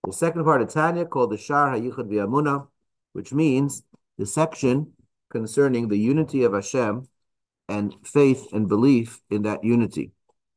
The second part of Tanya, called the Shar HaYichud V'Amunah, which means the section concerning the unity of Hashem and faith and belief in that unity.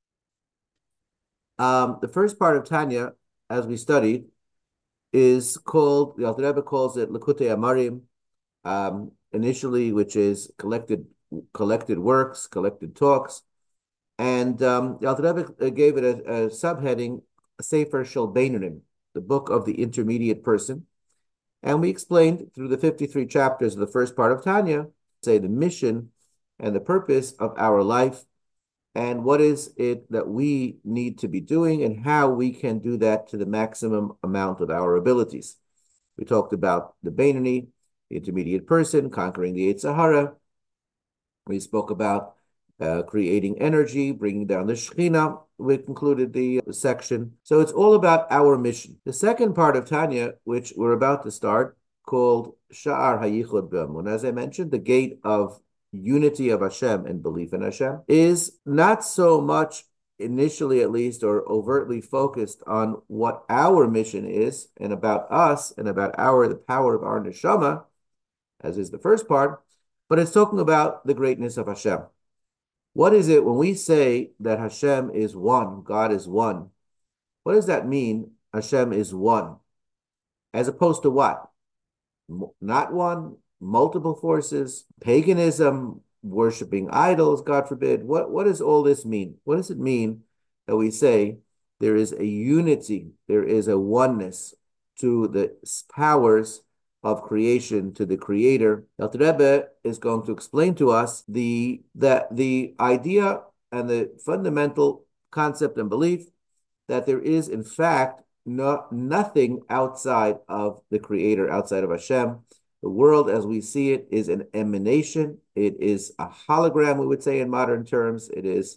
The first part of Tanya, as we studied, is called, the Alter Rebbe calls it Likutei Amarim, initially, which is collected works, collected talks. And the Alter Rebbe gave it a subheading, Sefer Shel Beinonim, the book of the intermediate person. And we explained through the 53 chapters of the first part of Tanya, say the mission and the purpose of our life, and what is it that we need to be doing, and how we can do that to the maximum amount of our abilities. We talked about the Beinoni, the intermediate person, conquering the Yetzer Hara. We spoke about creating energy, bringing down the Shekhinah. We concluded the section. So it's all about our mission. The second part of Tanya, which we're about to start, called Sha'ar HaYichud V'Amunah, as I mentioned, the gate of unity of Hashem and belief in Hashem, is not so much, initially at least, or overtly focused on what our mission is and about us and about the power of our neshama, as is the first part, but it's talking about the greatness of Hashem. What is it when we say that Hashem is one, God is one? What does that mean, Hashem is one? As opposed to what? Not one, multiple forces, paganism, worshiping idols, God forbid. What does all this mean? What does it mean that we say there is a unity, there is a oneness to the powers of creation, to the Creator? Alter Rebbe is going to explain to us the idea and the fundamental concept and belief that there is, in fact, nothing outside of the Creator, outside of Hashem. The world as we see it is an emanation. It is a hologram, we would say in modern terms.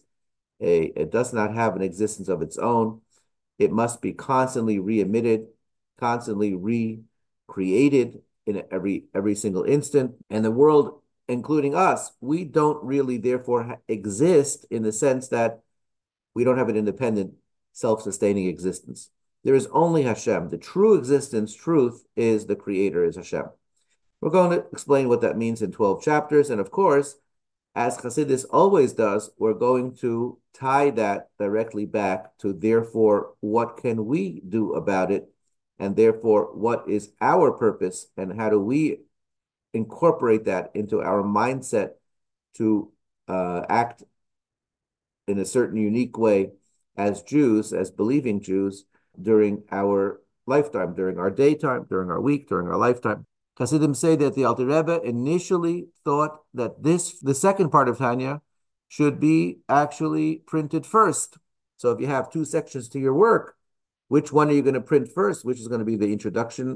It does not have an existence of its own. It must be constantly re-emitted, constantly recreated in every single instant. And the world, including us, we don't really therefore exist in the sense that we don't have an independent, self-sustaining existence. There is only Hashem. The true existence, truth, is the Creator, is Hashem. We're going to explain what that means in 12 chapters. And of course, as Chassidus always does, we're going to tie that directly back to, therefore, what can we do about it? And therefore, what is our purpose? And how do we incorporate that into our mindset to act in a certain unique way as Jews, as believing Jews, during our lifetime, during our daytime, during our week, during our lifetime. Chassidim say that the Alter Rebbe initially thought that the second part of Tanya, should be actually printed first. So if you have two sections to your work, which one are you going to print first? Which is going to be the introduction,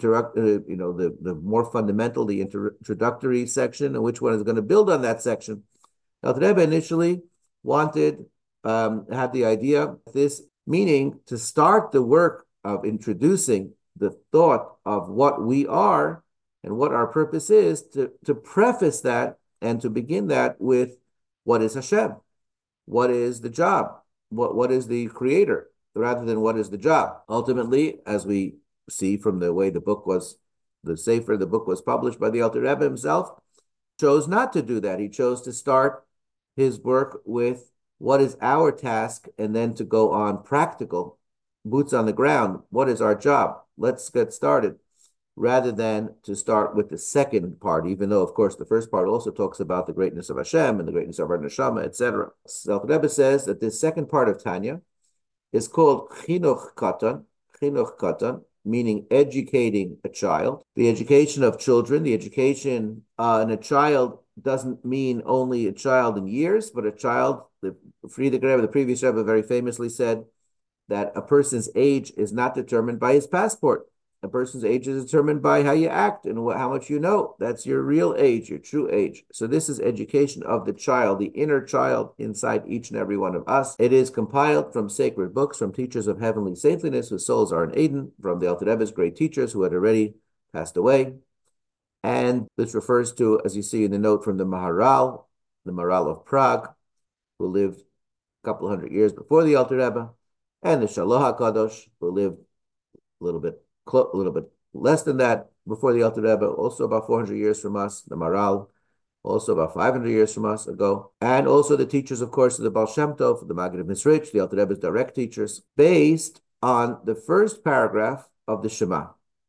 the more fundamental, the introductory section, and which one is going to build on that section? Alter Rebbe initially had the idea, this meaning to start the work of introducing the thought of what we are and what our purpose is, to preface that and to begin that with what is Hashem, what is the job, what is the Creator, rather than what is the job. Ultimately, as we see from the way the book was published by the Alter Rebbe himself, chose not to do that. He chose to start his work with what is our task, and then to go on practical, boots on the ground. What is our job? Let's get started, rather than to start with the second part, even though, of course, the first part also talks about the greatness of Hashem and the greatness of our neshama, etc. So the Rebbe says that this second part of Tanya is called Chinuch Katan, meaning educating a child. The education of children, the education in a child doesn't mean only a child in years, but a child. The Frierdiker Rebbe, the previous Rebbe, very famously said that a person's age is not determined by his passport. A person's age is determined by how you act and how much you know. That's your real age, your true age. So this is education of the child, the inner child inside each and every one of us. It is compiled from sacred books, from teachers of heavenly saintliness whose souls are in Eden, from the Alter Rebbe's great teachers who had already passed away. And this refers to, as you see in the note from the Maharal of Prague, who lived a couple of hundred years before the Alter Rebbe, and the Shaloh HaKadosh, who lived a little bit less than that before the Alter Rebbe, also about 400 years from us, the Maral, also about 500 years from us ago, and also the teachers, of course, of the Baal Shem Tov, the Maggid of Mizrich, the Alter Rebbe's direct teachers, based on the first paragraph of the Shema.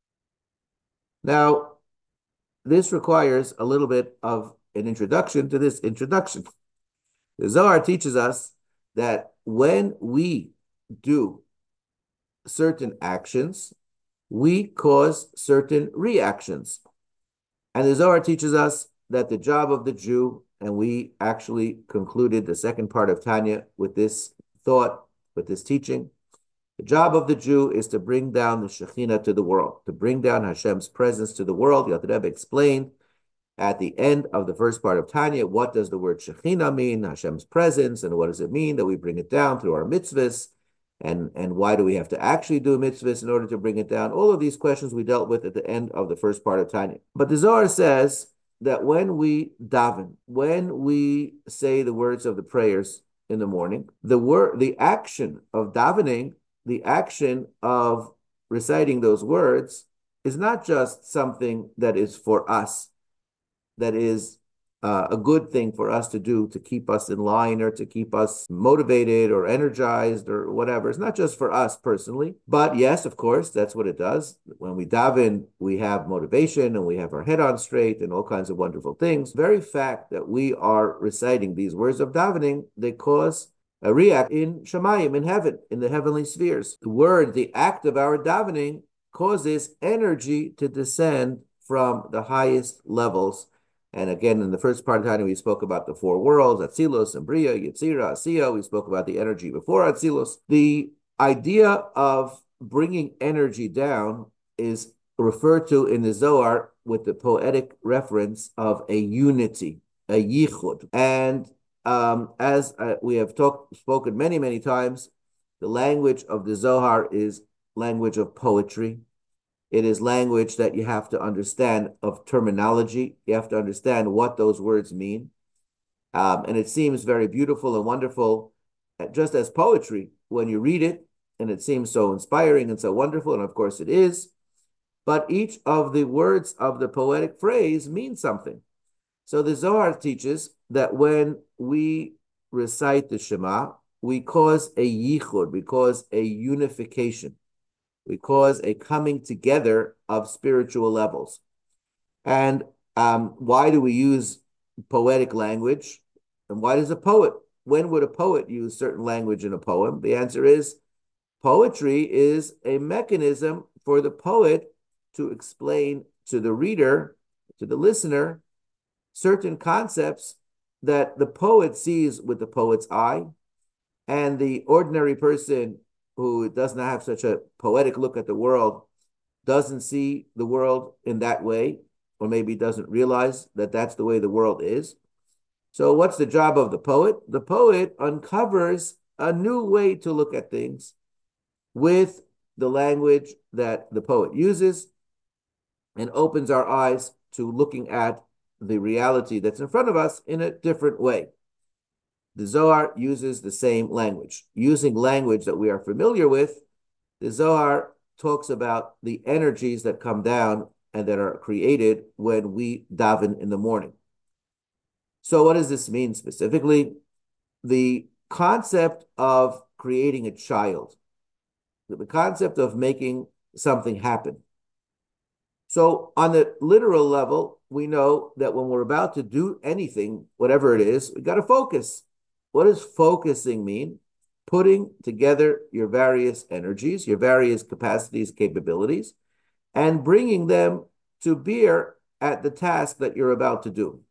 Now, this requires a little bit of an introduction to this introduction. The Zohar teaches us that when we do certain actions, we cause certain reactions. And the Zohar teaches us that the job of the Jew, and we actually concluded the second part of Tanya with this thought, with this teaching, the job of the Jew is to bring down the Shekhinah to the world, to bring down Hashem's presence to the world. The Alter Rebbe explained at the end of the first part of Tanya, what does the word Shekhinah mean, Hashem's presence, and what does it mean that we bring it down through our mitzvahs, and why do we have to actually do mitzvahs in order to bring it down? All of these questions we dealt with at the end of the first part of Tanya. But the Zohar says that when we daven, when we say the words of the prayers in the morning, the action of davening, the action of reciting those words is not just something that is for us, that is a good thing for us to do to keep us in line or to keep us motivated or energized or whatever. It's not just for us personally, but yes, of course, that's what it does. When we daven, we have motivation and we have our head on straight and all kinds of wonderful things. The very fact that we are reciting these words of davening, they cause a react in Shemayim, in heaven, in the heavenly spheres. The act of our davening causes energy to descend from the highest levels. And again, in the first part of the time, we spoke about the four worlds, Atzilus and Bria, Yetzira, Asiya. We spoke about the energy before Atzilus. The idea of bringing energy down is referred to in the Zohar with the poetic reference of a unity, a yichud. And as we have spoken many, many times, the language of the Zohar is language of poetry. It is language that you have to understand of terminology. You have to understand what those words mean. And it seems very beautiful and wonderful, just as poetry, when you read it, and it seems so inspiring and so wonderful, and of course it is. But each of the words of the poetic phrase means something. So the Zohar teaches that when we recite the Shema, we cause a yichud, we cause a unification. We cause a coming together of spiritual levels. And why do we use poetic language? And why does when would a poet use certain language in a poem? The answer is poetry is a mechanism for the poet to explain to the reader, to the listener, certain concepts that the poet sees with the poet's eye, and the ordinary person who does not have such a poetic look at the world doesn't see the world in that way, or maybe doesn't realize that that's the way the world is. So what's the job of the poet? The poet uncovers a new way to look at things with the language that the poet uses and opens our eyes to looking at the reality that's in front of us in a different way. The Zohar uses the same language. Using language that we are familiar with, the Zohar talks about the energies that come down and that are created when we daven in the morning. So what does this mean specifically? The concept of creating a child, the concept of making something happen. So on the literal level, we know that when we're about to do anything, whatever it is, we got to focus. What does focusing mean? Putting together your various energies, your various capacities, capabilities, and bringing them to bear at the task that you're about to do.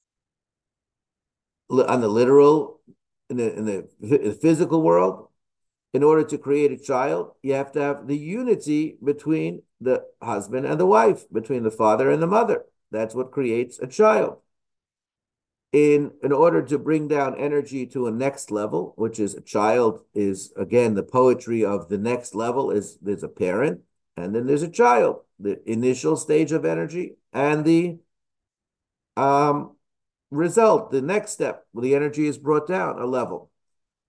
On the literal, in the physical world, in order to create a child, you have to have the unity between the husband and the wife, between the father and the mother. That's what creates a child. In order to bring down energy to a next level, which is a child, is again the poetry of the next level, is there's a parent and then there's a child, the initial stage of energy and the result, the next step, where the energy is brought down a level.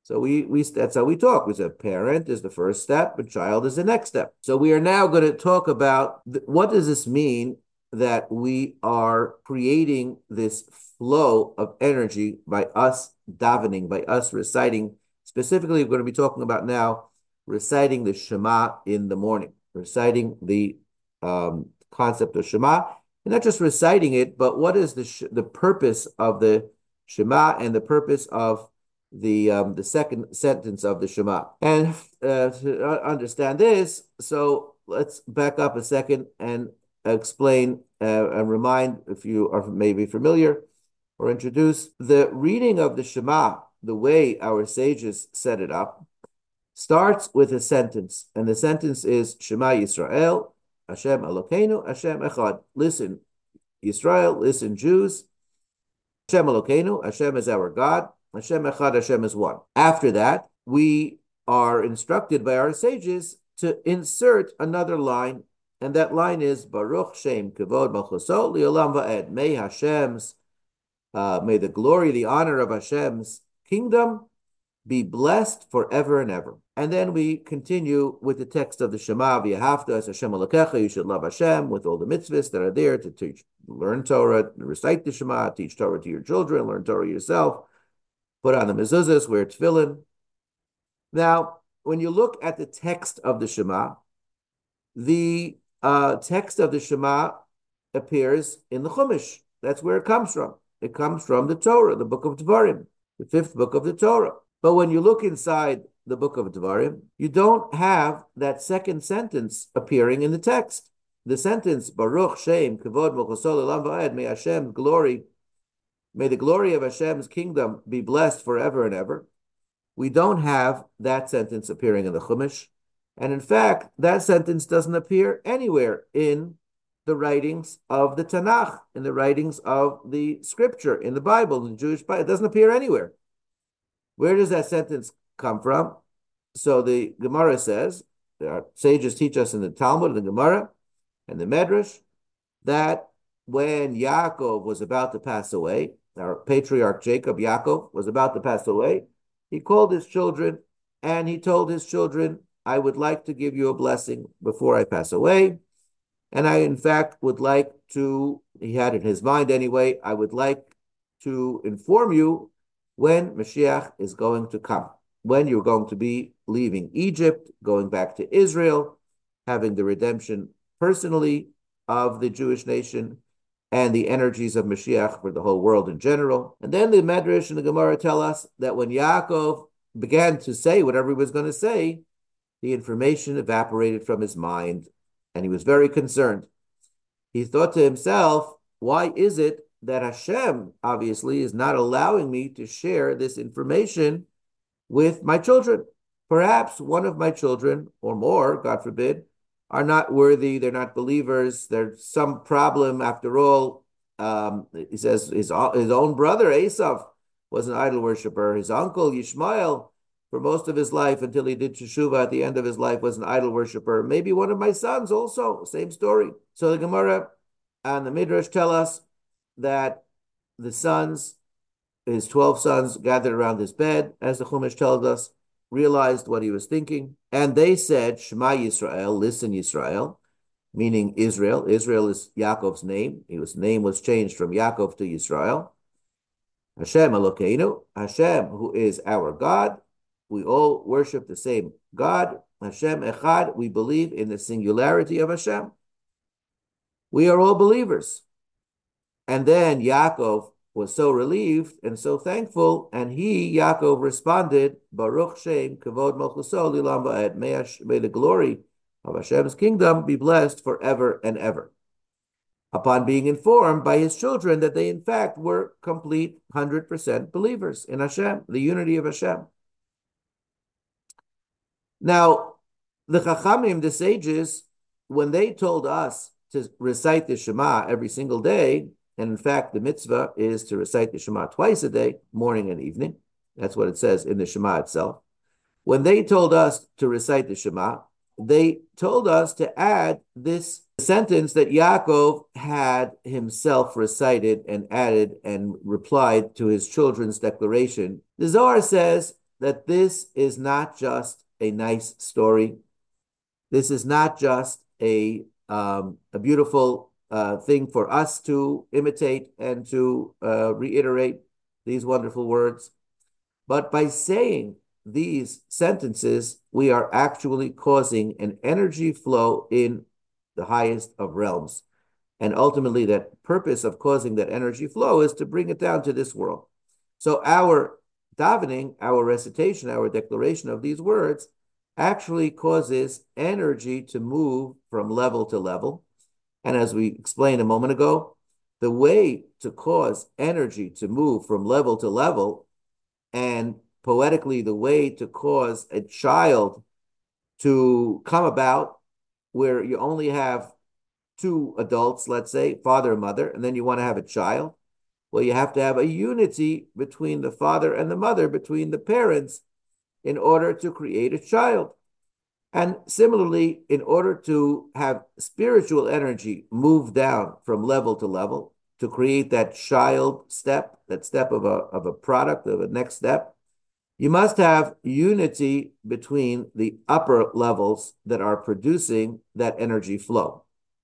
So we that's how we talk. We say parent is the first step, and child is the next step. So we are now going to talk about what does this mean that we are creating this flow of energy by us davening, by us reciting. Specifically, we're going to be talking about now reciting the Shema in the morning, reciting the concept of Shema, and not just reciting it, but what is the purpose of the Shema and the purpose of the second sentence of the Shema. And to understand this, so let's back up a second and explain and remind, if you are maybe familiar, or introduce the reading of the Shema, the way our sages set it up, starts with a sentence, and the sentence is Shema Yisrael, Hashem Elokeinu, Hashem Echad. Listen, Yisrael, listen, Jews, Hashem Elokeinu, Hashem is our God, Hashem Echad, Hashem is one. After that, we are instructed by our sages to insert another line, and that line is Baruch Shem Kavod Malchuso Li'olam Va'ed. May Hashem's, may the glory, the honor of Hashem's kingdom be blessed forever and ever. And then we continue with the text of the Shema, V'yahavta as Hashem Elokecha, you should love Hashem with all the mitzvahs that are there to teach, learn Torah, recite the Shema, teach Torah to your children, learn Torah yourself, put on the mezuzahs, wear tefillin. Now, when you look at the text of the Shema, the text of the Shema appears in the Chumash. That's where it comes from. It comes from the Torah, the book of Devarim, the fifth book of the Torah. But when you look inside the book of Devarim, you don't have that second sentence appearing in the text. The sentence, Baruch Shem Kavod Malchuso Li'olam Va'ed, may Hashem's glory, may the glory of Hashem's kingdom be blessed forever and ever. We don't have that sentence appearing in the Chumash. And in fact, that sentence doesn't appear anywhere in the writings of the Tanakh, in the writings of the scripture, in the Bible, in the Jewish Bible. It doesn't appear anywhere. Where does that sentence come from? So the Gemara says, our sages teach us in the Talmud, the Gemara, and the Medrash, that when Yaakov was about to pass away, our patriarch Jacob, Yaakov, was about to pass away, he called his children and he told his children, I would like to give you a blessing before I pass away. And I, in fact, would like to, he had in his mind anyway, I would like to inform you when Mashiach is going to come, when you're going to be leaving Egypt, going back to Israel, having the redemption personally of the Jewish nation and the energies of Mashiach for the whole world in general. And then the Medrash and the Gemara tell us that when Yaakov began to say whatever he was going to say, the information evaporated from his mind, and he was very concerned. He thought to himself, why is it that Hashem, obviously, is not allowing me to share this information with my children? Perhaps one of my children, or more, God forbid, are not worthy, they're not believers, there's some problem after all. He says his own brother, Esav, was an idol worshiper. His uncle, Yishmael, for most of his life, until he did teshuvah at the end of his life, was an idol worshiper. Maybe one of my sons also, same story. So the Gemara and the Midrash tell us that the sons, his 12 sons, gathered around his bed, as the Chumash tells us, realized what he was thinking, and they said, Shema Yisrael, listen Yisrael, meaning Israel. Israel is Yaakov's name. His name was changed from Yaakov to Yisrael. Hashem Elokeinu, Hashem, who is our God. We all worship the same God. Hashem Echad, we believe in the singularity of Hashem. We are all believers. And then Yaakov was so relieved and so thankful, and he, Yaakov, responded, Baruch Shem Kavod Malchuso Li'olam Va'ed. May the glory of Hashem's kingdom be blessed forever and ever. Upon being informed by his children that they in fact were complete 100% believers in Hashem, the unity of Hashem. Now, the Chachamim, the sages, when they told us to recite the Shema every single day, and in fact, the mitzvah is to recite the Shema twice a day, morning and evening. That's what it says in the Shema itself. When they told us to recite the Shema, they told us to add this sentence that Yaakov had himself recited and added and replied to his children's declaration. The Zohar says that this is not just a nice story. This is not just a beautiful thing for us to imitate and to reiterate these wonderful words. But by saying these sentences, we are actually causing an energy flow in the highest of realms. And ultimately, that purpose of causing that energy flow is to bring it down to this world. So our davening, our recitation, our declaration of these words actually causes energy to move from level to level. And as we explained a moment ago, the way to cause energy to move from level to level, and poetically, the way to cause a child to come about where you only have two adults, let's say, father and mother, and then you want to have a child. Well, you have to have a unity between the father and the mother, between the parents, in order to create a child. And similarly, in order to have spiritual energy move down from level to level, to create that child step, that step of a product, of a next step, you must have unity between the upper levels that are producing that energy flow.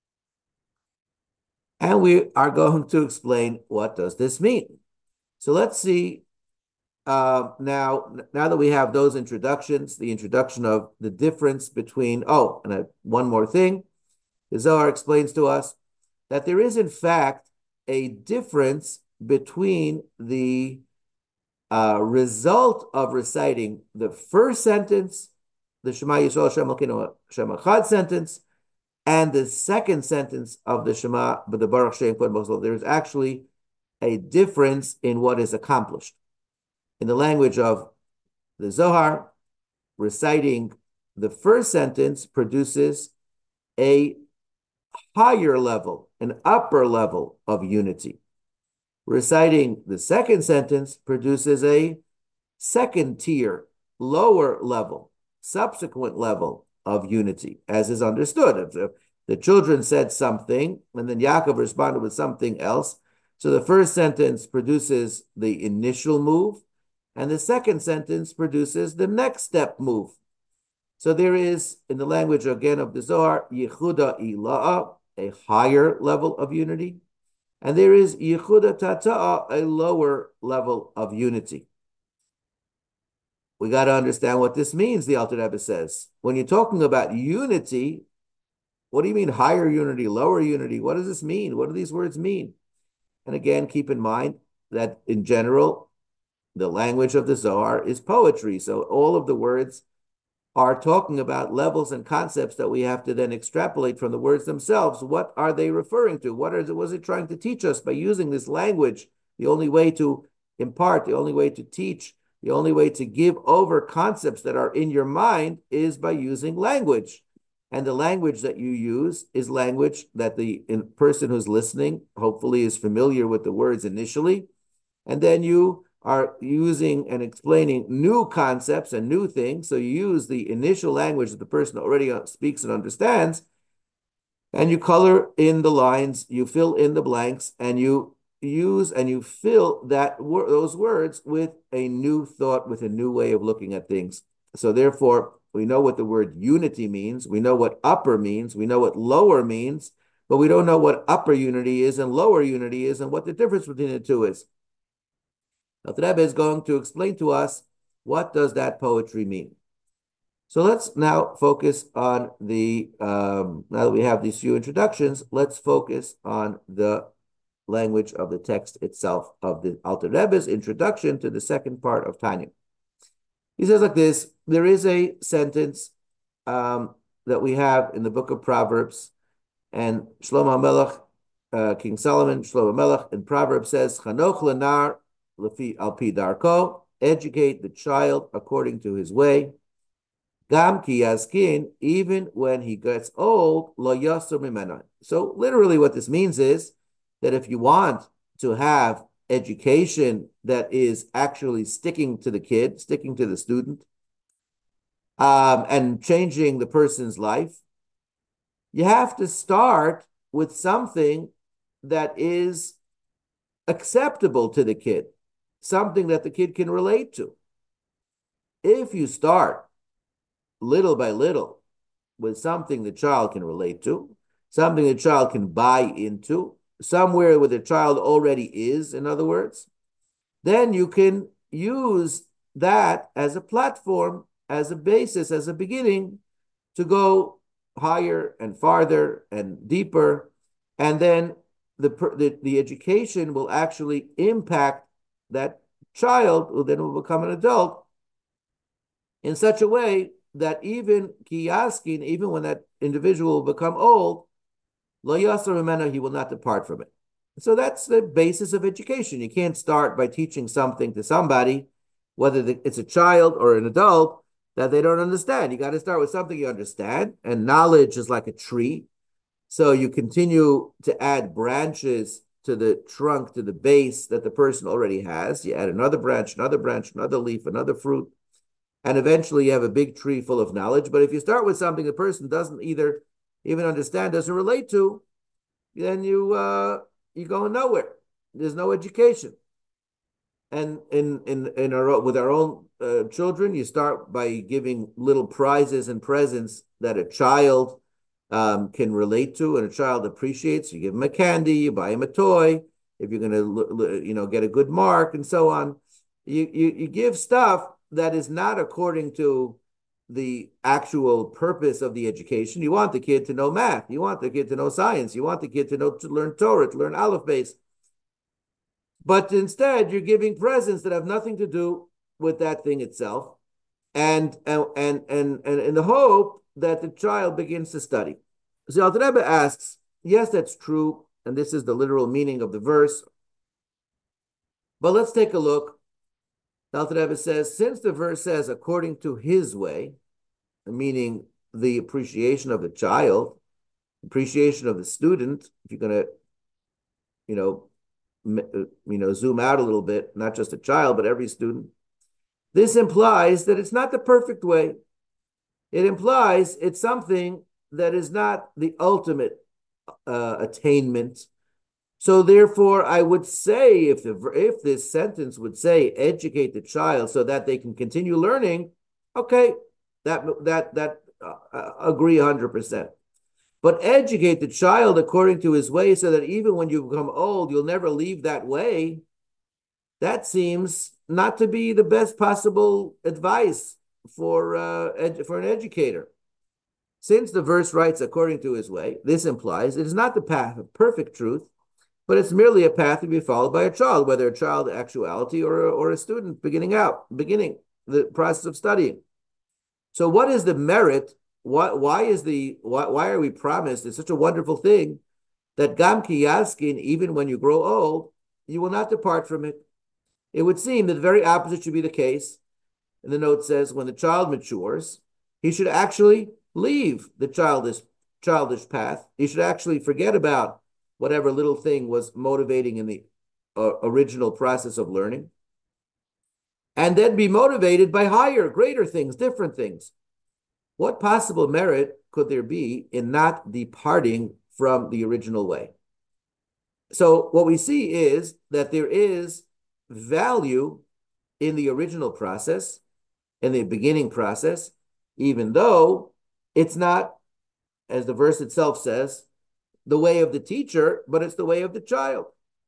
And we are going to explain what does this mean. So let's see now that we have those introductions, the introduction of the difference between, one more thing, the Zohar explains to us that there is in fact a difference between the result of reciting the first sentence, the Shema Yisrael Hashem Elokeinu Hashem Echad sentence, and the second sentence of the Shema, but the Baruch Shem Kod Mosel. There is actually a difference in what is accomplished. In the language of the Zohar, reciting the first sentence produces a higher level, an upper level of unity. Reciting the second sentence produces a second tier, lower level, subsequent level of unity, as is understood. If the children said something, and then Yaakov responded with something else, so the first sentence produces the initial move, and the second sentence produces the next step move. So there is, in the language again of the Zohar, Yehuda Ila'a, a higher level of unity, and there is Yehuda Tata'a, a lower level of unity. We got to understand what this means, the Alter Rebbe says. When you're talking about unity, what do you mean higher unity, lower unity? What does this mean? What do these words mean? And again, keep in mind that in general, the language of the Zohar is poetry. So all of the words are talking about levels and concepts that we have to then extrapolate from the words themselves. What are they referring to? What was it trying to teach us by using this language? The only way to impart, the only way to teach, the only way to give over concepts that are in your mind is by using language. And the language that you use is language that the person who's listening hopefully is familiar with the words initially. And then you are using and explaining new concepts and new things. So you use the initial language that the person already speaks and understands, and you color in the lines, you fill in the blanks, and you use and you fill those words with a new thought, with a new way of looking at things. So therefore, we know what the word unity means. We know what upper means. We know what lower means, but we don't know what upper unity is and lower unity is and what the difference between the two is. Now, the Rebbe is going to explain to us what does that poetry mean. So let's now focus on now that we have these few introductions, let's focus on the language of the text itself of the Alter Rebbe's introduction to the second part of Tanya. He says like this, there is a sentence that we have in the book of Proverbs, and Shlomo Melech, King Solomon, Shlomo Melech in Proverbs says, Chanoch lenar lefi alpi darko, educate the child according to his way. Gam ki yaskin, even when he gets old, lo yasur mimena. So literally what this means is that if you want to have education that is actually sticking to the kid, sticking to the student, and changing the person's life, you have to start with something that is acceptable to the kid, something that the kid can relate to. If you start little by little with something the child can relate to, something the child can buy into, somewhere where the child already is, in other words, then you can use that as a platform, as a basis, as a beginning to go higher and farther and deeper. And then the education will actually impact that child, who then will become an adult, in such a way that even kiyaskin, even when that individual will become old, lo yasar mimeno, he will not depart from it. So that's the basis of education. You can't start by teaching something to somebody, whether it's a child or an adult, that they don't understand. You got to start with something you understand, and knowledge is like a tree. So you continue to add branches to the trunk, to the base that the person already has. You add another branch, another leaf, another fruit, and eventually you have a big tree full of knowledge. But if you start with something the person doesn't either even understand, doesn't relate to, then you go nowhere. There's no education. And with our own children, you start by giving little prizes and presents that a child can relate to and a child appreciates. You give them a candy, you buy them a toy. If you're going to get a good mark and so on, you give stuff that is not according to the actual purpose of the education. You want the kid to know math. You want the kid to know science. You want the kid to learn Torah, to learn Aleph Beis. But instead, you're giving presents that have nothing to do with that thing itself, and in the hope that the child begins to study. So Alter Rebbe asks, yes, that's true, and this is the literal meaning of the verse. But let's take a look. Alter Rebbe says, since the verse says according to his way, meaning the appreciation of the child, appreciation of the student, if you're going to zoom out a little bit, not just a child, but every student, this implies that it's not the perfect way. It implies it's something that is not the ultimate attainment. So therefore, I would say if this sentence would say educate the child so that they can continue learning, okay, that agree 100%. But educate the child according to his way so that even when you become old, you'll never leave that way. That seems not to be the best possible advice for an educator. Since the verse writes according to his way, this implies it is not the path of perfect truth, but it's merely a path to be followed by a child, whether a child in actuality or a student beginning the process of studying. So what is the merit? Why are we promised? It's such a wonderful thing that Gam Ki Yaskin, even when you grow old, you will not depart from it. It would seem that the very opposite should be the case. And the note says, when the child matures, he should actually leave the childish path. He should actually forget about whatever little thing was motivating in the original process of learning, and then be motivated by higher, greater things, different things. What possible merit could there be in not departing from the original way? So what we see is that there is value in the original process, in the beginning process, even though it's not, as the verse itself says, the way of the teacher, but it's the way of the child.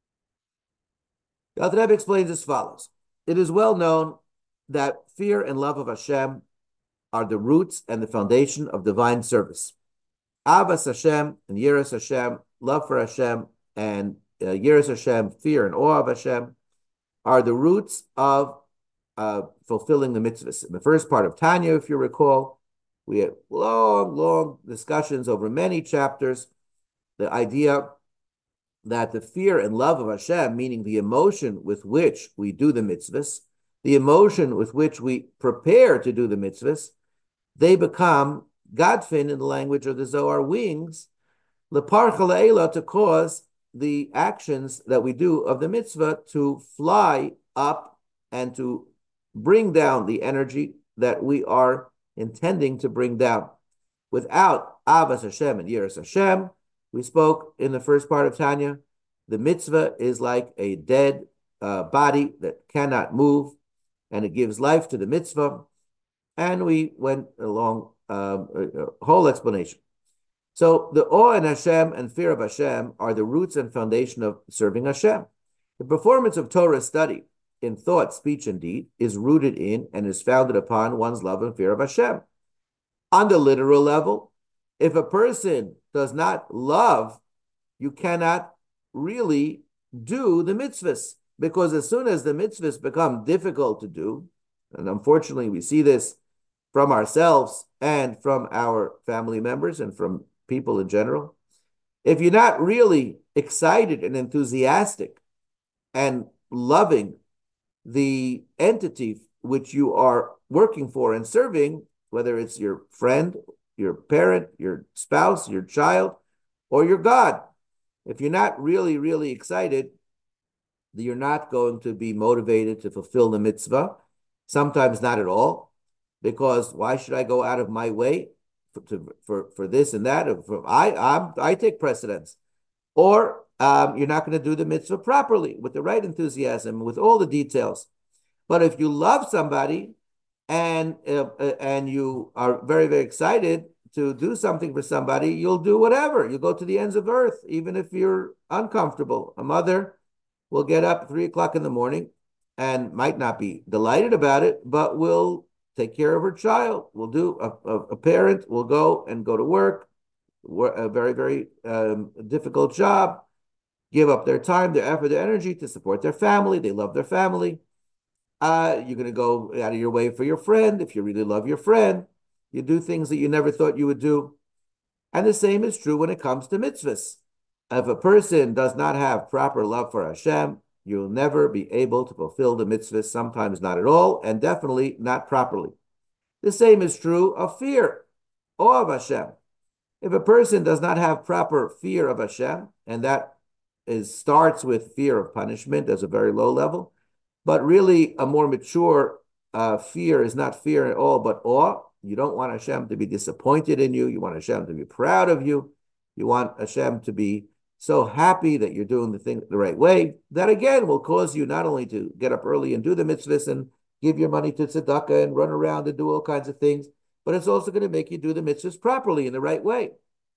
The Alter Rebbe explains as follows. It is well known that fear and love of Hashem are the roots and the foundation of divine service. Avas Hashem and Yiras Hashem, love for Hashem, and Yiras Hashem, fear and awe of Hashem, are the roots of fulfilling the mitzvahs. In the first part of Tanya, if you recall, we had long discussions over many chapters. The idea that the fear and love of Hashem, meaning the emotion with which we do the mitzvahs, the emotion with which we prepare to do the mitzvahs, they become Godfin, in the language of the Zohar, wings, leparcha le'ela, to cause the actions that we do of the mitzvah to fly up and to bring down the energy that we are intending to bring down. Without Avas Hashem and Yiras Hashem, we spoke in the first part of Tanya, the mitzvah is like a dead body that cannot move, and it gives life to the mitzvah. and we went along a whole explanation. So the awe in Hashem and fear of Hashem are the roots and foundation of serving Hashem. The performance of Torah study in thought, speech, and deed is rooted in and is founded upon one's love and fear of Hashem. On the literal level, if a person does not love, you cannot really do the mitzvahs, because as soon as the mitzvahs become difficult to do, and unfortunately we see this from ourselves and from our family members and from people in general, if you're not really excited and enthusiastic and loving the entity which you are working for and serving, whether it's your friend, your parent, your spouse, your child, or your God, if you're not really, really excited, you're not going to be motivated to fulfill the mitzvah. Sometimes not at all, because why should I go out of my way for this and that? I take precedence. Or you're not going to do the mitzvah properly with the right enthusiasm, with all the details. But if you love somebody and you are very, very excited to do something for somebody, you'll do whatever. You go to the ends of earth, even if you're uncomfortable. A mother will get up at 3 o'clock in the morning and might not be delighted about it, but will take care of her child. Will do a parent will go to work, a very, very difficult job, give up their time, their effort, their energy to support their family. They love their family. You're going to go out of your way for your friend. If you really love your friend, you do things that you never thought you would do. And the same is true when it comes to mitzvahs. If a person does not have proper love for Hashem, you'll never be able to fulfill the mitzvahs, sometimes not at all, and definitely not properly. The same is true of fear, awe of Hashem. If a person does not have proper fear of Hashem, and that starts with fear of punishment as a very low level, but really a more mature fear is not fear at all, but awe. You don't want Hashem to be disappointed in you. You want Hashem to be proud of you. You want Hashem to be so happy that you're doing the thing the right way. That again will cause you not only to get up early and do the mitzvahs and give your money to tzedakah and run around and do all kinds of things, but it's also going to make you do the mitzvahs properly in the right way.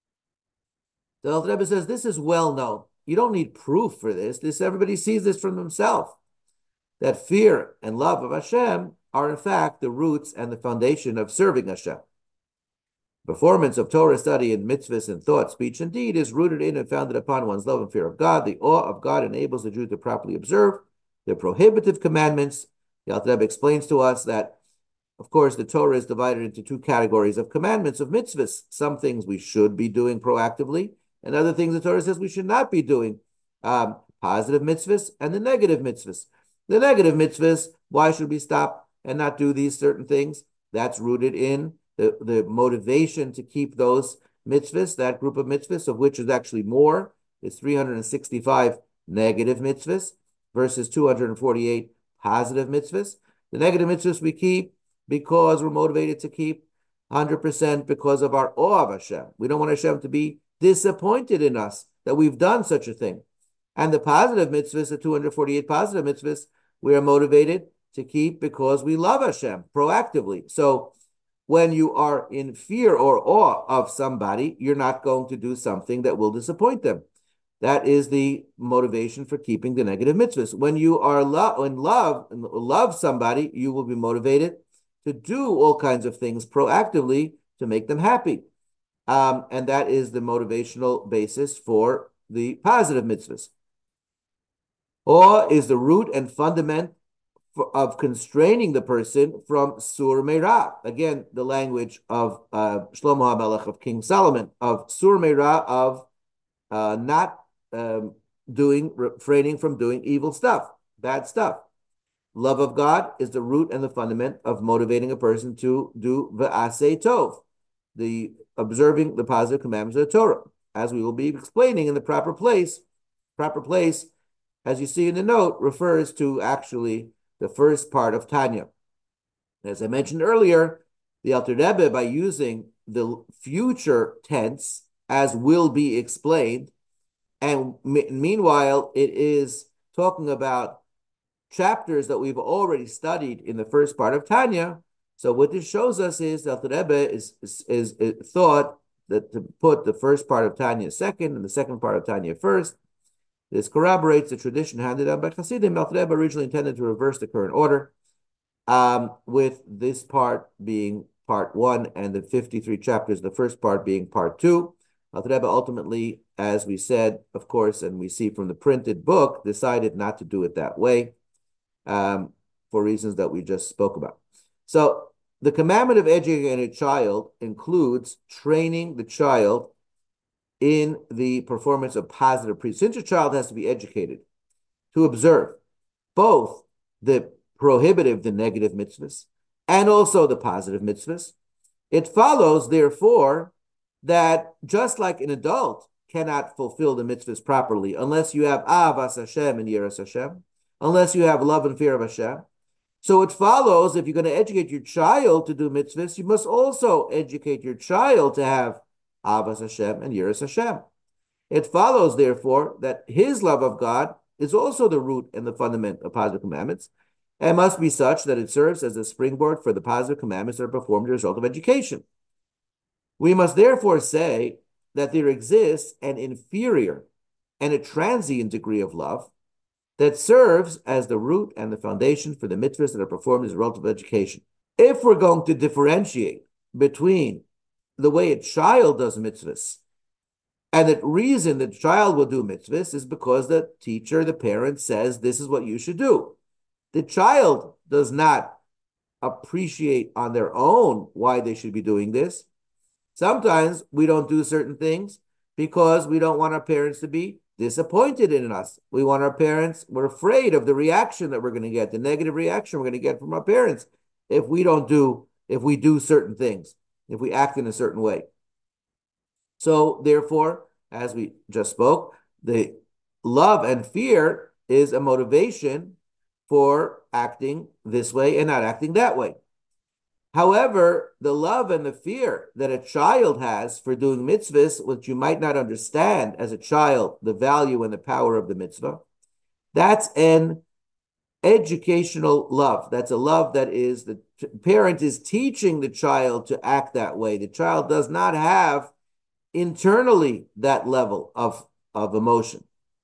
The Alter Rebbe says this is well known. You don't need proof for this. Everybody sees this from themselves. That fear and love of Hashem are in fact the roots and the foundation of serving Hashem. Performance of Torah study in mitzvahs and thought, speech, and deed is rooted in and founded upon one's love and fear of God. The awe of God enables the Jew to properly observe the prohibitive commandments. The Alter Rebbe explains to us that, of course, the Torah is divided into two categories of commandments, of mitzvahs. Some things we should be doing proactively, and other things the Torah says we should not be doing. Positive mitzvahs and the negative mitzvahs. The negative mitzvahs, why should we stop and not do these certain things? That's rooted in the motivation to keep those mitzvahs, that group of mitzvahs, of which is actually more. It's 365 negative mitzvahs versus 248 positive mitzvahs. The negative mitzvahs we keep because we're motivated to keep 100% because of our awe of Hashem. We don't want Hashem to be disappointed in us that we've done such a thing. And the positive mitzvahs, the 248 positive mitzvahs, we are motivated to keep because we love Hashem proactively. So when you are in fear or awe of somebody, you're not going to do something that will disappoint them. That is the motivation for keeping the negative mitzvahs. When you are in love somebody, you will be motivated to do all kinds of things proactively to make them happy. And that is the motivational basis for the positive mitzvahs. Awe is the root and fundament of constraining the person from sur meira. Again, the language of Shlomo HaMelech, of King Solomon, of sur meira, of not refraining from doing evil stuff, bad stuff. Love of God is the root and the fundament of motivating a person to do v'aseh tov, the observing the positive commandments of the Torah, as we will be explaining in the proper place. Proper place, as you see in the note, refers to actually the first part of Tanya. As I mentioned earlier, the Alter Rebbe, by using the future tense, as will be explained, and meanwhile, it is talking about chapters that we've already studied in the first part of Tanya. So what this shows us is that the Rebbe is thought that to put the first part of Tanya second and the second part of Tanya first. This corroborates the tradition handed down by Hasidim. The Rebbe originally intended to reverse the current order, with this part being part one and the 53 chapters, the first part being part two. The Rebbe ultimately, as we said, of course, and we see from the printed book, decided not to do it that way, for reasons that we just spoke about. So the commandment of educating a child includes training the child in the performance of positive precepts. Since a child has to be educated to observe both the prohibitive, the negative mitzvahs, and also the positive mitzvahs, it follows, therefore, that just like an adult cannot fulfill the mitzvahs properly unless you have Avas Hashem and Yiras Hashem, unless you have love and fear of Hashem. So it follows, if you're going to educate your child to do mitzvahs, you must also educate your child to have Avas Hashem and Yiras Hashem. It follows, therefore, that his love of God is also the root and the fundament of positive commandments, and must be such that it serves as a springboard for the positive commandments that are performed as a result of education. We must therefore say that there exists an inferior and a transient degree of love that serves as the root and the foundation for the mitzvahs that are performed as a result of education. If we're going to differentiate between the way a child does mitzvahs and the reason the child will do mitzvahs is because the teacher, the parent says, this is what you should do. The child does not appreciate on their own why they should be doing this. Sometimes we don't do certain things because we don't want our parents to be disappointed in us. We want our parents, we're afraid of the reaction that we're going to get, the negative reaction we're going to get from our parents if we do certain things, if we act in a certain way. So therefore, as we just spoke, the love and fear is a motivation for acting this way and not acting that way. However, the love and the fear that a child has for doing mitzvahs, which you might not understand as a child, the value and the power of the mitzvah, that's an educational love. That's a love that is the parent is teaching the child to act that way. The child does not have internally that level of emotion.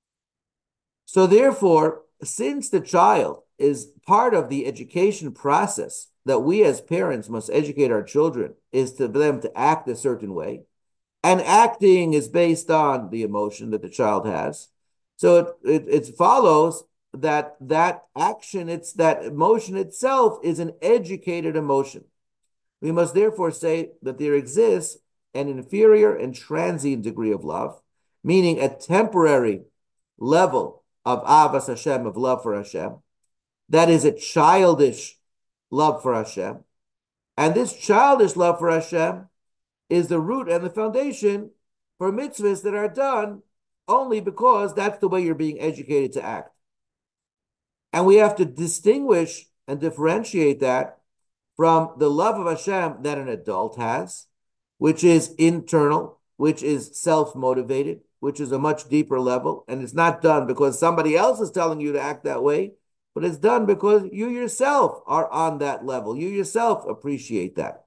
So therefore, since the child is part of the education process that we as parents must educate our children, is to them to act a certain way, and acting is based on the emotion that the child has. So it follows that action, it's that emotion itself is an educated emotion. We must therefore say that there exists an inferior and transient degree of love, meaning a temporary level of Avas Hashem, of love for Hashem, that is a childish love for Hashem. And this childish love for Hashem is the root and the foundation for mitzvahs that are done only because that's the way you're being educated to act. And we have to distinguish and differentiate that from the love of Hashem that an adult has, which is internal, which is self-motivated, which is a much deeper level, and it's not done because somebody else is telling you to act that way, but it's done because you yourself are on that level. You yourself appreciate that.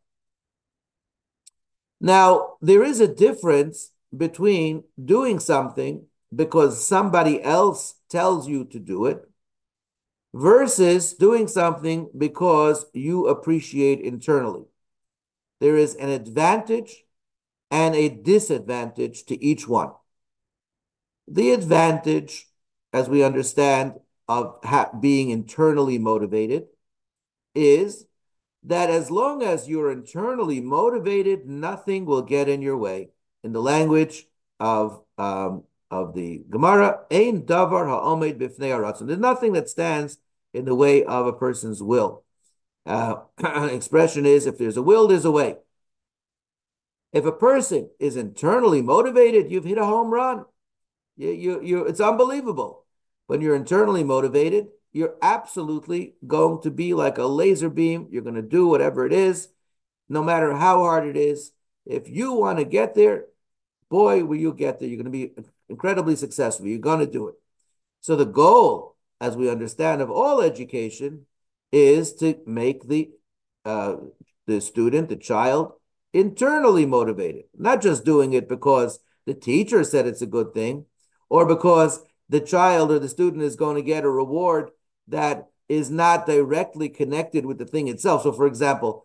Now, there is a difference between doing something because somebody else tells you to do it versus doing something because you appreciate internally. There is an advantage and a disadvantage to each one. The advantage, as we understand, of being internally motivated is that as long as you're internally motivated, nothing will get in your way. In the language of the Gemara, Ein davar ha'omed b'fnei haratzon. There's nothing that stands in the way of a person's will. Expression is, if there's a will, there's a way. If a person is internally motivated, you've hit a home run. It's unbelievable. When you're internally motivated, you're absolutely going to be like a laser beam. You're going to do whatever it is, no matter how hard it is. If you want to get there, boy, will you get there. You're going to be incredibly successful. You're going to do it. So the goal, as we understand, of all education is to make the uh, the student, the child, internally motivated, not just doing it because the teacher said it's a good thing or because the child or the student is going to get a reward that is not directly connected with the thing itself. So, for example,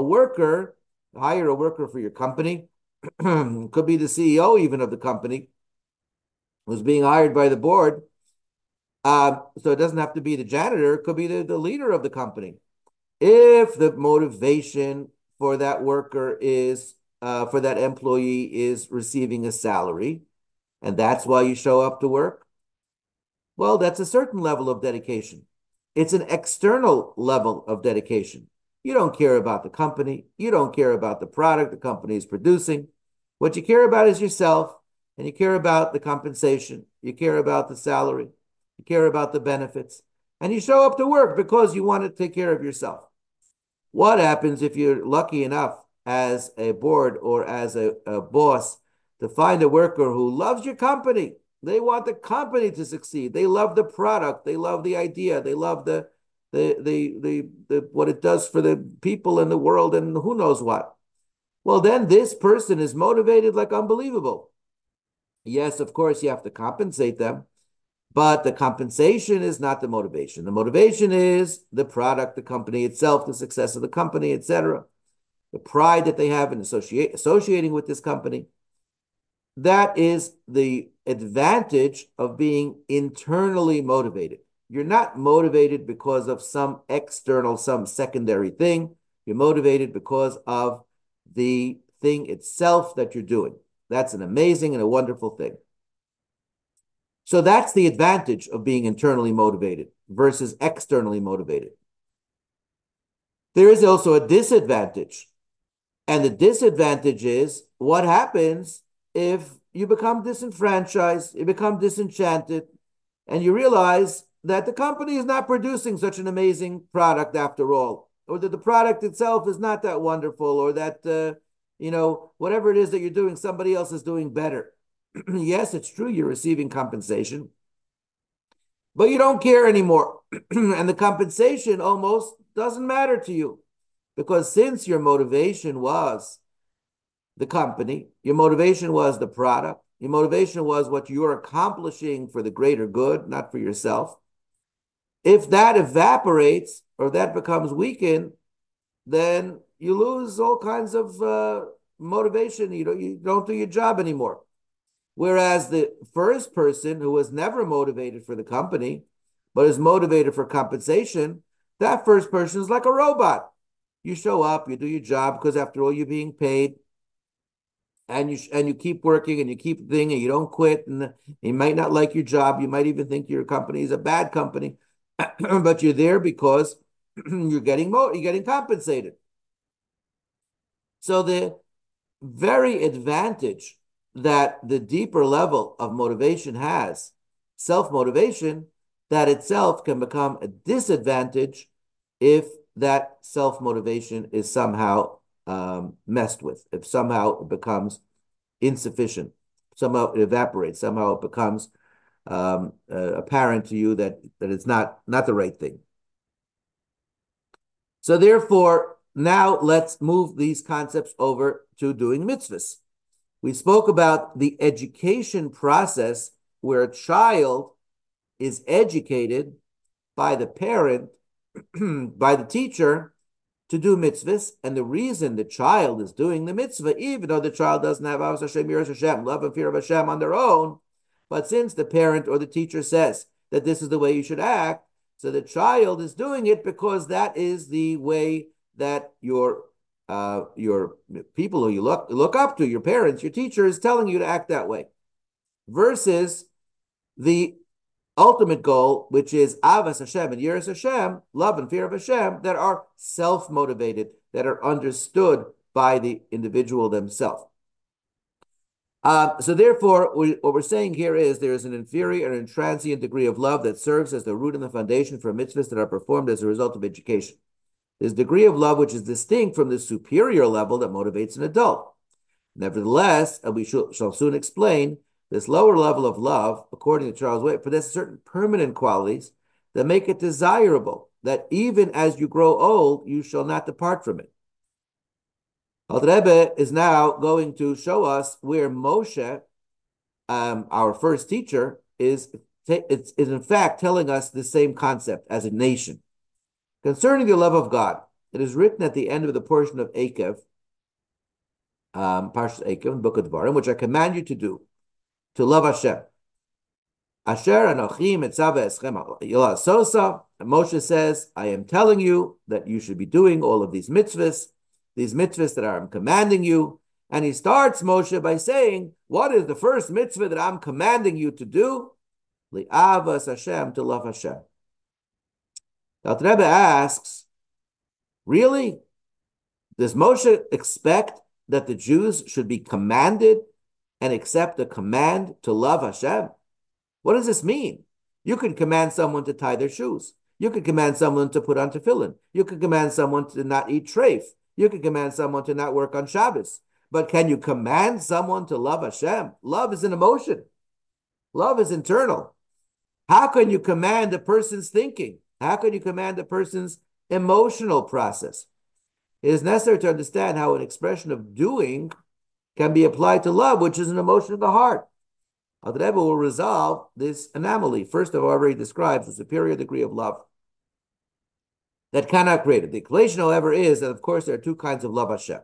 hire a worker for your company, could be the CEO even of the company who's being hired by the board. So it doesn't have to be the janitor, it could be the leader of the company. If the motivation for that worker is for that employee is receiving a salary, and that's why you show up to work, well, that's a certain level of dedication. It's an external level of dedication. You don't care about the company. You don't care about the product the company is producing. What you care about is yourself, and you care about the compensation. You care about the salary. You care about the benefits. And you show up to work because you want to take care of yourself. What happens if you're lucky enough as a board or as a boss to find a worker who loves your company? They want the company to succeed. They love the product. They love the idea. They love the what it does for the people in the world and who knows what. Well, then this person is motivated like unbelievable. Yes, of course, you have to compensate them, but the compensation is not the motivation. The motivation is the product, the company itself, the success of the company, etc. The pride that they have in associating with this company. That is the advantage of being internally motivated. You're not motivated because of some external, some secondary thing. You're motivated because of the thing itself that you're doing. That's an amazing and a wonderful thing. So that's the advantage of being internally motivated versus externally motivated. There is also a disadvantage. And the disadvantage is what happens if you become disenfranchised, you become disenchanted, and you realize that the company is not producing such an amazing product after all, or that the product itself is not that wonderful, or that, whatever it is that you're doing, somebody else is doing better. Yes, it's true, you're receiving compensation, but you don't care anymore. And the compensation almost doesn't matter to you because since your motivation was the company, your motivation was the product, your motivation was what you're accomplishing for the greater good, not for yourself. If that evaporates or that becomes weakened, then you lose all kinds of motivation. You don't do your job anymore. Whereas the first person who was never motivated for the company, but is motivated for compensation, that first person is like a robot. You show up, you do your job because after all, you're being paid, and you keep working and you keep thinking, you don't quit, and you might not like your job. You might even think your company is a bad company, but you're there because you're getting compensated. So the very advantage that the deeper level of motivation has, self-motivation, that itself can become a disadvantage if that self-motivation is somehow messed with, if somehow it becomes insufficient, somehow it evaporates, somehow it becomes apparent to you that it's not the right thing. So therefore, now let's move these concepts over to doing mitzvahs. We spoke about the education process where a child is educated by the parent, by the teacher, to do mitzvahs. And the reason the child is doing the mitzvah, even though the child doesn't have Avos Hashem, Yiras Hashem, love and fear of Hashem on their own, but since the parent or the teacher says that this is the way you should act, so the child is doing it because that is the way that your people who you look up to, your parents, your teacher, is telling you to act that way, versus the ultimate goal, which is Avas Hashem and Yiras Hashem, love and fear of Hashem, that are self-motivated, that are understood by the individual themselves. So therefore, what we're saying here is there is an inferior and transient degree of love that serves as the root and the foundation for mitzvahs that are performed as a result of education. This degree of love which is distinct from the superior level that motivates an adult. Nevertheless, and we shall soon explain, this lower level of love, according to Charles White, possesses certain permanent qualities that make it desirable, that even as you grow old, you shall not depart from it. Alter Rebbe is now going to show us where Moshe, our first teacher, is in fact telling us the same concept as a nation. Concerning the love of God, it is written at the end of the portion of Eikev, Parshas Eikev, Book of Devarim, which I command you to do, to love Hashem. Asher anochi mitzaveh eschem sosa. Moshe says, I am telling you that you should be doing all of these mitzvahs that I'm commanding you. And he starts Moshe by saying, what is the first mitzvah that I'm commanding you to do? Li'avas Hashem, to love Hashem. The Rebbe asks, really? Does Moshe expect that the Jews should be commanded and accept a command to love Hashem? What does this mean? You could command someone to tie their shoes. You could command someone to put on tefillin. You could command someone to not eat treif. You could command someone to not work on Shabbos. But can you command someone to love Hashem? Love is an emotion. Love is internal. How can you command a person's thinking? How can you command a person's emotional process? It is necessary to understand how an expression of doing can be applied to love, which is an emotion of the heart. Alter Rebbe will resolve this anomaly. First, I've already described the superior degree of love that cannot create it. The explanation, however, is that, of course, there are two kinds of love Hashem.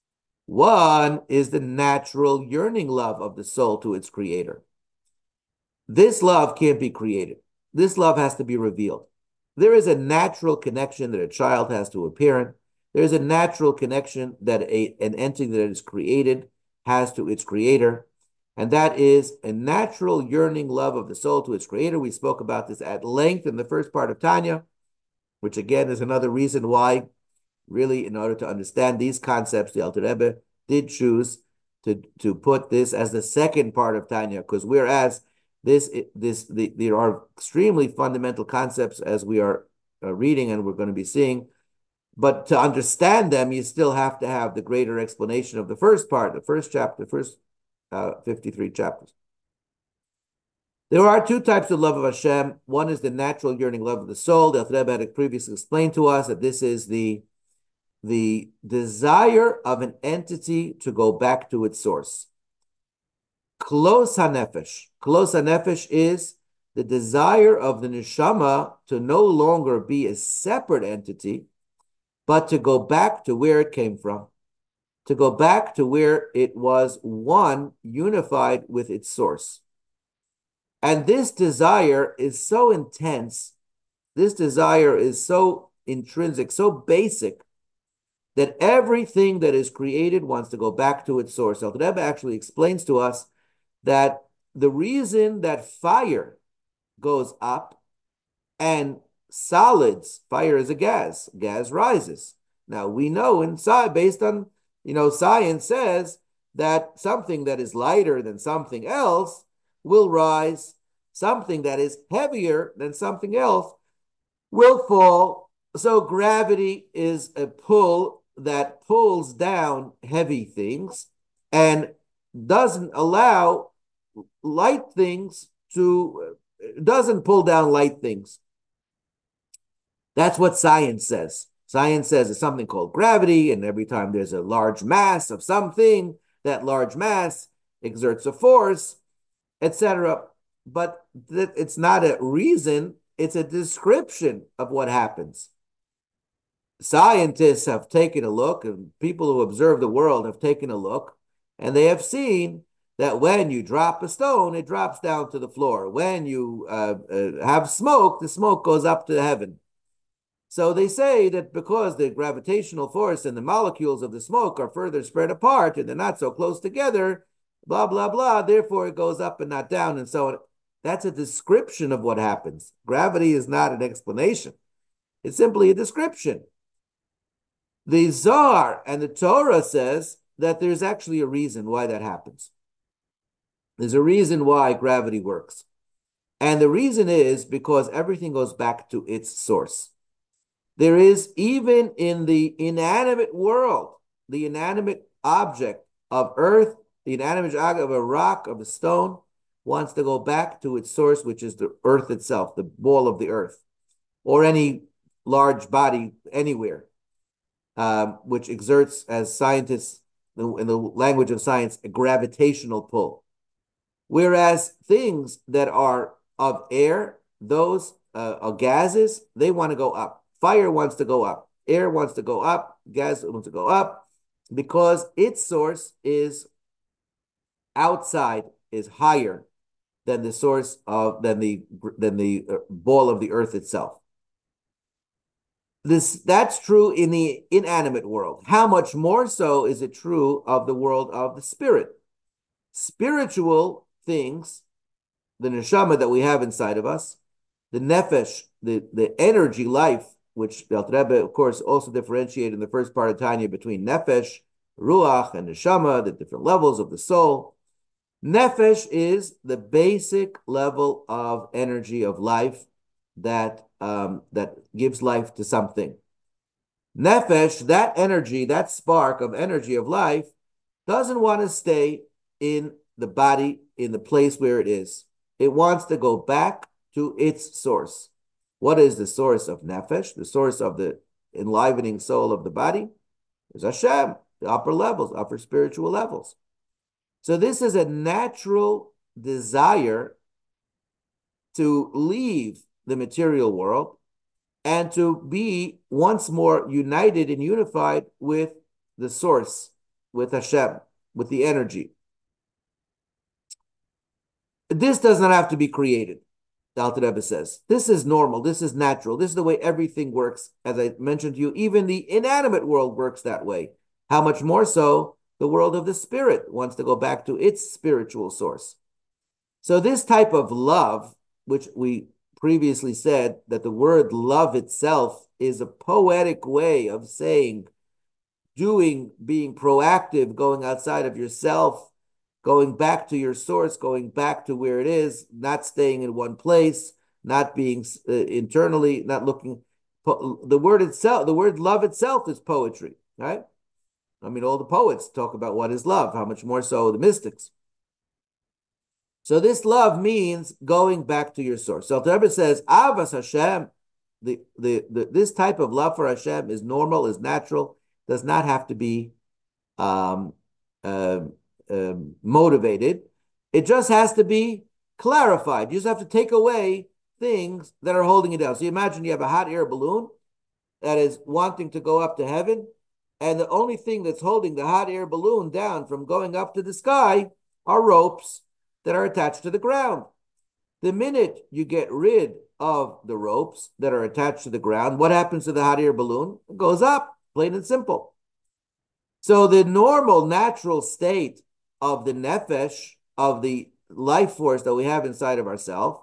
One is the natural yearning love of the soul to its creator. This love can't be created. This love has to be revealed. There is a natural connection that a child has to a parent. There is a natural connection that an entity that is created has to its creator. And that is a natural yearning love of the soul to its creator. We spoke about this at length in the first part of Tanya, which again is another reason why, really, in order to understand these concepts, the Alter Rebbe did choose to put this as the second part of Tanya, because whereas there are extremely fundamental concepts as we are reading and we're going to be seeing, but to understand them, you still have to have the greater explanation of the first part, the first chapter, the first 53 chapters. There are two types of love of Hashem. One is the natural yearning love of the soul. The Alter Rebbe had previously explained to us that this is the desire of an entity to go back to its source. Klos hanefesh. Klos hanefesh is the desire of the neshama to no longer be a separate entity, but to go back to where it came from, to go back to where it was one, unified with its source. And this desire is so intense, this desire is so intrinsic, so basic, that everything that is created wants to go back to its source. Alter Rebbe actually explains to us that the reason that fire goes up and solids, fire is a gas rises. Now we know inside, based on, science says that something that is lighter than something else will rise. Something that is heavier than something else will fall. So gravity is a pull that pulls down heavy things and doesn't allow light things doesn't pull down light things. That's what science says. Science says it's something called gravity, and every time there's a large mass of something, that large mass exerts a force, etc. But it's not a reason, it's a description of what happens. Scientists have taken a look, and people who observe the world have taken a look, and they have seen that when you drop a stone, it drops down to the floor. When you have smoke, the smoke goes up to heaven. So they say that because the gravitational force and the molecules of the smoke are further spread apart and they're not so close together, blah, blah, blah, therefore it goes up and not down and so on. That's a description of what happens. Gravity is not an explanation. It's simply a description. The Zohar and the Torah says that there's actually a reason why that happens. There's a reason why gravity works. And the reason is because everything goes back to its source. There is, even in the inanimate world, the inanimate object of earth, the inanimate object of a rock, of a stone, wants to go back to its source, which is the earth itself, the ball of the earth, or any large body anywhere, which exerts, as scientists, in the language of science, a gravitational pull. Whereas things that are of air, those are gases, they want to go up. Fire wants to go up. Air wants to go up. Gas wants to go up because its source is outside, is higher than the source of than the ball of the earth itself. That's true in the inanimate world. How much more so is it true of the world of the spirit? Spiritual things, the neshama that we have inside of us, the nefesh, the energy, life, which the Alter Rebbe, of course, also differentiated in the first part of Tanya between nefesh, ruach, and neshama, the different levels of the soul. Nefesh is the basic level of energy of life that gives life to something. Nefesh, that energy, that spark of energy of life, doesn't want to stay in the body, in the place where it is. It wants to go back to its source. What is the source of nefesh? The source of the enlivening soul of the body is Hashem, the upper levels, upper spiritual levels. So this is a natural desire to leave the material world and to be once more united and unified with the source, with Hashem, with the energy. This does not have to be created, the Alter Rebbe says. This is normal. This is natural. This is the way everything works. As I mentioned to you, even the inanimate world works that way. How much more so the world of the spirit wants to go back to its spiritual source. So this type of love, which we previously said that the word love itself is a poetic way of saying, doing, being proactive, going outside of yourself, going back to your source, going back to where it is, not staying in one place, not being internally, not looking. The word itself, the word love itself is poetry, right? I mean, all the poets talk about what is love, how much more so the mystics. So this love means going back to your source. So if the Rebbe says, Avas Hashem, this type of love for Hashem is normal, is natural, does not have to be motivated. It just has to be clarified. You just have to take away things that are holding it down. So you imagine you have a hot air balloon that is wanting to go up to heaven, and the only thing that's holding the hot air balloon down from going up to the sky are ropes that are attached to the ground. The minute you get rid of the ropes that are attached to the ground, what happens to the hot air balloon? It goes up, plain and simple. So the normal, natural state of the nefesh, of the life force that we have inside of ourselves,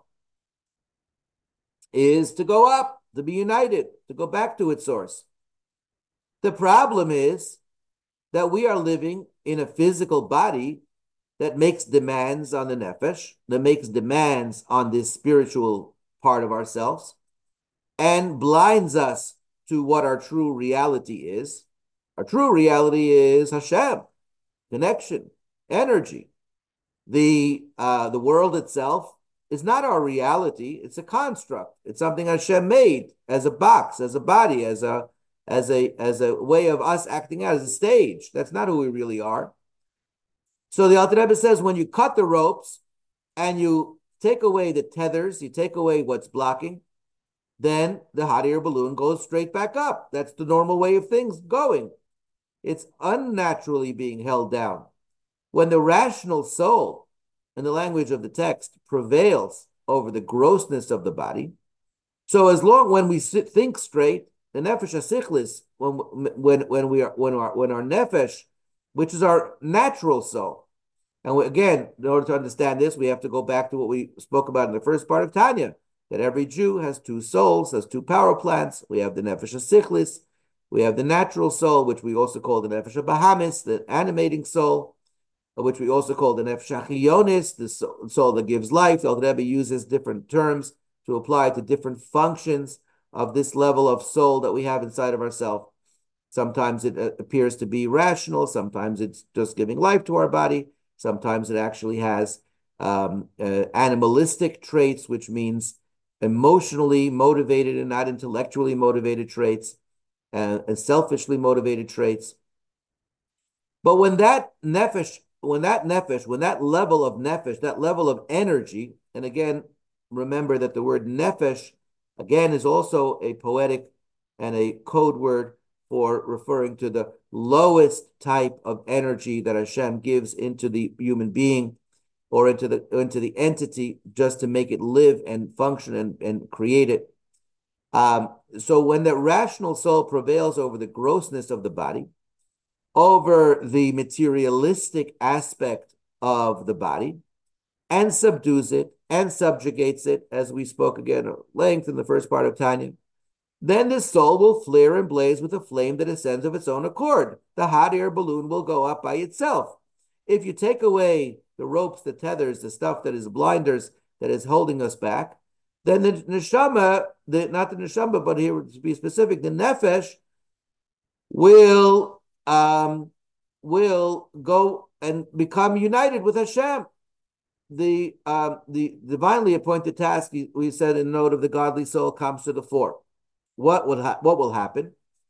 is to go up, to be united, to go back to its source. The problem is that we are living in a physical body that makes demands on the nefesh, that makes demands on this spiritual part of ourselves, and blinds us to what our true reality is. Our true reality is Hashem, connection, energy. The world itself is not our reality. It's a construct. It's something Hashem made as a box, as a body, as a way of us acting out, as a stage. That's not who we really are. So the Alter Rebbe says, when you cut the ropes and you take away the tethers, you take away what's blocking, then the hot air balloon goes straight back up. That's the normal way of things going. It's unnaturally being held down. When the rational soul, in the language of the text, prevails over the grossness of the body, so as long when we think straight, the nefesh hasichlis, when our nefesh, which is our natural soul. And again, in order to understand this, we have to go back to what we spoke about in the first part of Tanya, that every Jew has two souls, has two power plants. We have the nefesh hasichlis, we have the natural soul, which we also call the nefesh habahamis, the animating soul, which we also call the nefesh hachionis, the soul that gives life. The Alter Rebbe uses different terms to apply to different functions of this level of soul that we have inside of ourselves. Sometimes it appears to be rational. Sometimes it's just giving life to our body. Sometimes it actually has animalistic traits, which means emotionally motivated and not intellectually motivated traits, and selfishly motivated traits. But when that level of nefesh, that level of energy, and again, remember that the word nefesh, again, is also a poetic and a code word for referring to the lowest type of energy that Hashem gives into the human being or into the entity just to make it live and function and create it. So when the rational soul prevails over the grossness of the body, over the materialistic aspect of the body, and subdues it and subjugates it, as we spoke again at length in the first part of Tanya, then the soul will flare and blaze with a flame that ascends of its own accord. The hot air balloon will go up by itself. If you take away the ropes, the tethers, the stuff that is blinders, that is holding us back, then the neshama, not the neshama, but here to be specific, the nefesh will go and become united with Hashem. The divinely appointed task, we said in note of the godly soul, comes to the fore. What will happen?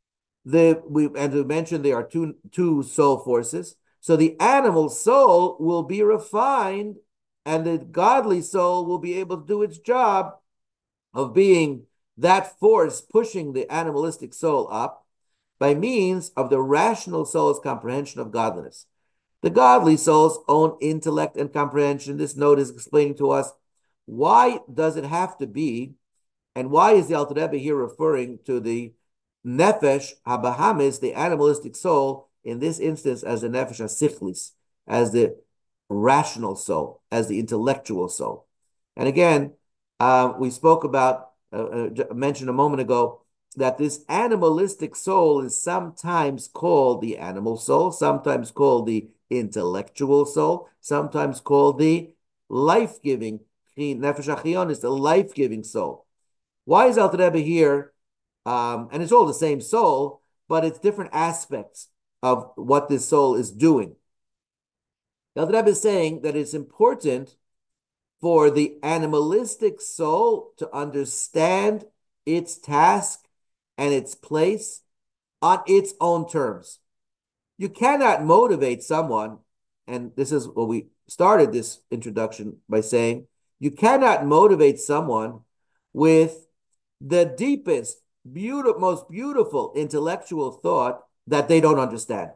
We mentioned there are two soul forces. So the animal soul will be refined, and the godly soul will be able to do its job of being that force pushing the animalistic soul up by means of the rational soul's comprehension of godliness. The godly soul's own intellect and comprehension. This note is explaining to us why does it have to be, and why is the Alter Rebbe here referring to the nefesh habahamis, the animalistic soul, in this instance as the nefesh hasichlis, as the rational soul, as the intellectual soul. And again, we spoke about, mentioned a moment ago, that this animalistic soul is sometimes called the animal soul, sometimes called the intellectual soul, sometimes called the life-giving, nefesh achion is the life-giving soul. Why is Alter Rebbe here? And it's all the same soul, but it's different aspects of what this soul is doing. Alter Rebbe is saying that it's important for the animalistic soul to understand its task and its place on its own terms. You cannot motivate someone, and this is what we started this introduction by saying, you cannot motivate someone with the deepest, most beautiful intellectual thought that they don't understand.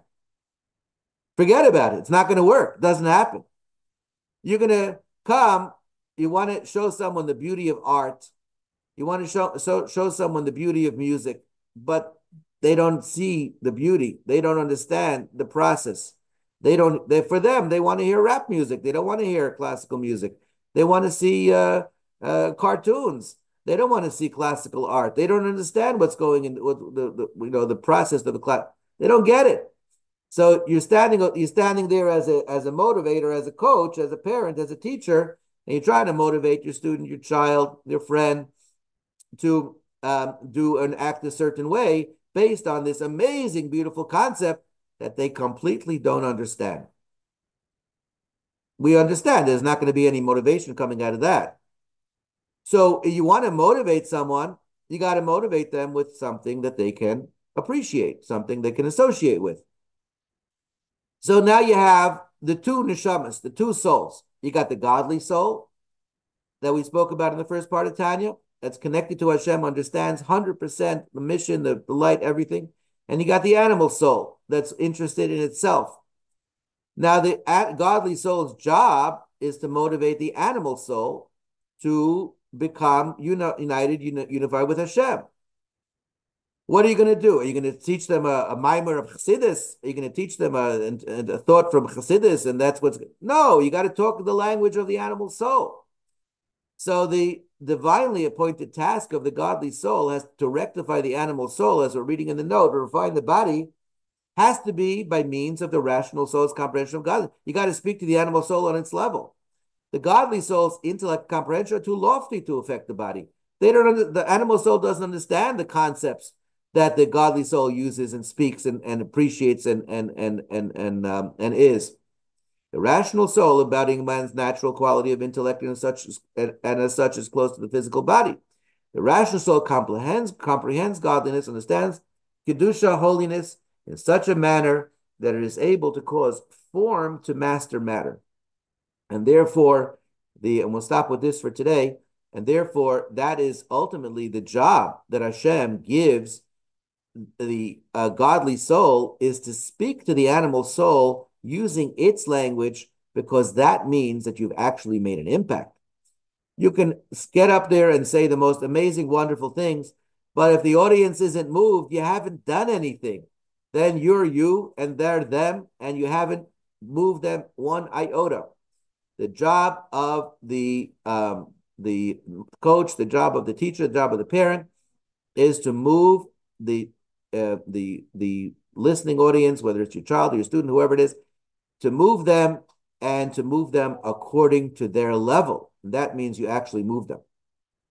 Forget about it. It's not going to work. It doesn't happen. You're going to come, you want to show someone the beauty of art. You want to show someone the beauty of music, but they don't see the beauty. They don't understand the process. For them, they want to hear rap music. They don't want to hear classical music. They want to see cartoons. They don't want to see classical art. They don't understand what's going in with the process of the class. They don't get it. So you're standing there as a motivator, as a coach, as a parent, as a teacher, and you're trying to motivate your student, your child, your friend to do and act a certain way based on this amazing, beautiful concept that they completely don't understand. We understand there's not going to be any motivation coming out of that. So you want to motivate someone, you got to motivate them with something that they can appreciate, something they can associate with. So now you have the two neshamas, the two souls. You got the godly soul that we spoke about in the first part of Tanya, that's connected to Hashem, understands 100% the mission, the light, everything. And you got the animal soul that's interested in itself. Now, the godly soul's job is to motivate the animal soul to become unified with Hashem. What are you going to do? Are you going to teach them a mimer of Chassidus? Are you going to teach them a thought from Chassidus? And that's what's... No, you got to talk the language of the animal soul. So the divinely appointed task of the godly soul has to rectify the animal soul, as we're reading in the note, or refine the body, has to be by means of the rational soul's comprehension of God. You got to speak to the animal soul on its level. The godly soul's intellect comprehension are too lofty to affect the body. The animal soul doesn't understand the concepts that the godly soul uses and speaks and appreciates and is. The rational soul, embodying man's natural quality of intellect and as such is close to the physical body. The rational soul comprehends godliness, understands kedusha, holiness, in such a manner that it is able to cause form to master matter. And therefore, and we'll stop with this for today, and therefore that is ultimately the job that Hashem gives the godly soul, is to speak to the animal soul using its language, because that means that you've actually made an impact. You can get up there and say the most amazing, wonderful things, but if the audience isn't moved, you haven't done anything. Then you're you and they're them, and you haven't moved them one iota. The job of the coach, the job of the teacher, the job of the parent is to move the listening audience, whether it's your child or your student, whoever it is, to move them, and to move them according to their level. And that means you actually move them.